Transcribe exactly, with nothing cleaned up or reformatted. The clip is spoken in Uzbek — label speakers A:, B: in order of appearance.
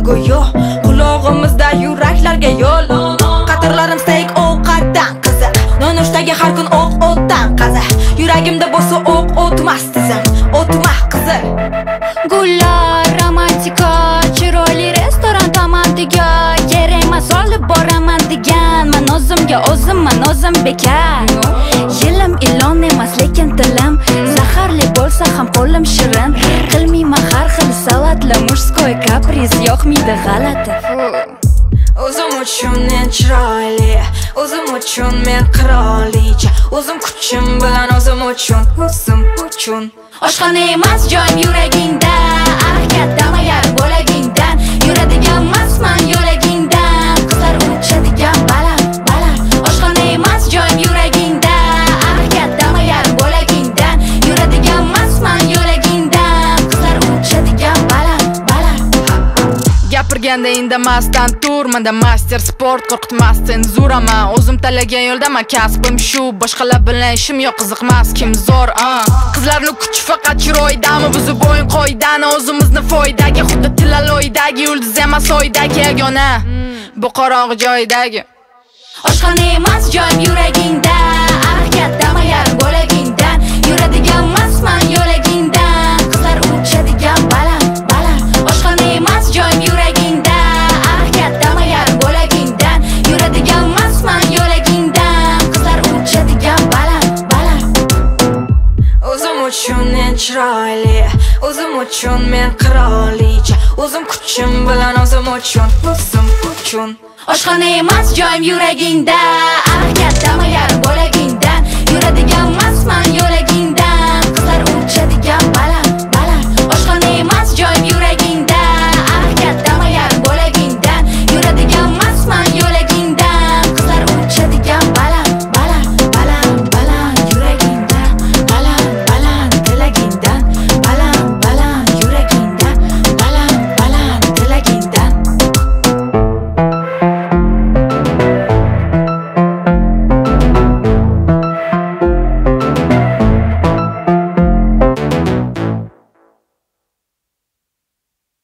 A: go'yo qulog'imizda yuraklarga yo'l. Qatorlarim steak ovqatdan qiziq, nonushtaga har kun o'q o'tdan qaza. Yuragimda bo'lsa o'q o'tmas tizim, o'tmas qizil.
B: Gullar romantika, chiroyli restoran tomondiga, kerak emas olib boraman degan. Men o'zimga o'zimman, o'zim bekar. Yilim ilon emas lekin tilim zaharli bo'lsa ham qo'lim shirin. Qilmayman har xil salatli murskoy kapriz, yo'qmidi g'alati.
A: O'zim uchun men chiroyli, o'zim uchun men qirolicha, o'zim kuchim bilan o'zim uchun, o'zim uchun.
B: Oshxona emas joyim yuragingda, ah kattamagar bo'lagingdan. Yuradigan emasman yo'lagingdan, qizlar uchadigan baland baland. Oshxona emas joyim yuragingda, ah kattamagar bo'lagingdan. Yuradigan emasman yo'lagingdan, qizlar uchadigan baland baland.
C: Gapirganda indamasdan tur, menda master sport, qo'rqitmas senzuraman. O'zim tanlagan yo'ldaman, kasbim shu, boshqalar bilan ishim yo'q, qiziqmas kim zo'r. Qizlarning kuchi faqat chiroydami, buzib o'yin qoidani, o'zimizni foydaga, xuddi tilaloydagi yulduz emas oydagi yagona, bu qorong'i joydagi.
B: Oshxona emas joyim yuragingda, ah kattamagar bo'lagingdan. Yuradigan emasman yo'lagingdan, qizlar uchadigan baland baland. Oshxona emas joyim yuragingda, ah kattamagar bo'lagingdan. Yuradigan emasman yo'lagingdan, qizlar uchadigan baland baland.
A: O'zim uchun men chiroyli, o'zim uchun men qirolicha, o'zim kuchim bilan o'zim uchun, o'zim uchun.
B: Oshxona emas joyim yuragingda, ah kattamagar bo'lagingdan. Yuradigan emasman